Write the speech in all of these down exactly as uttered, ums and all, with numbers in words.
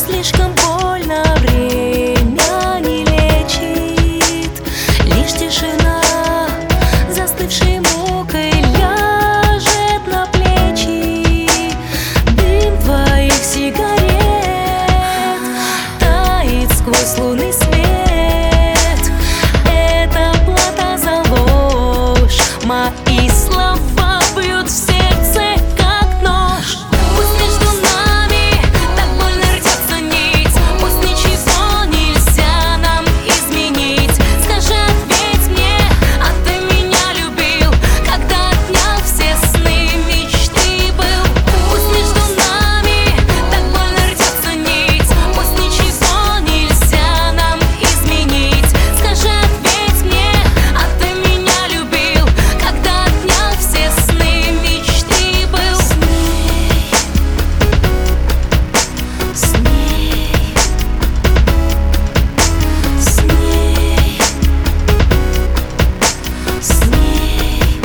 слишком больно, время не лечит. Лишь тишина, застывшей мукой, ляжет на плечи. Дым твоих сигарет тает сквозь лунный свет. Это плата за ложь, мои слова бьют в сердце, как нож. Пусть между нами так больно рвется нить, пусть ничего нельзя нам изменить. Скажи, ответь мне, а ты меня любил, когда отнял все сны, мечты был. Пусть между нами так больно рвется нить, пусть ничего нельзя нам изменить. Скажи, ответь мне, а ты меня любил, когда отнял все сны, мечты был. С ней, с ней, с ней.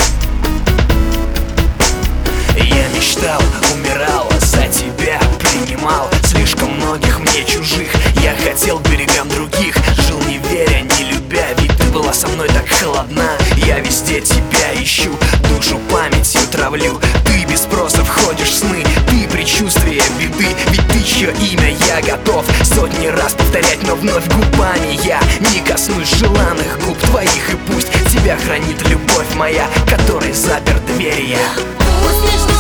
Я мечтал, умирал, за тебя принимал слишком многих мне чужих. Я хотел к берегам других, жил не веря, не любя, ведь ты была со мной так холодна. Я везде тебя ищу, душу памятью травлю. Ты без спроса входишь в сны, ты предчувствие беды. Ведь ты, чье имя я готов сотни раз повторять, но вновь губами я не коснусь желанных губ твоих. И пусть тебя хранит любовь моя, которой запер двери я. Пусть между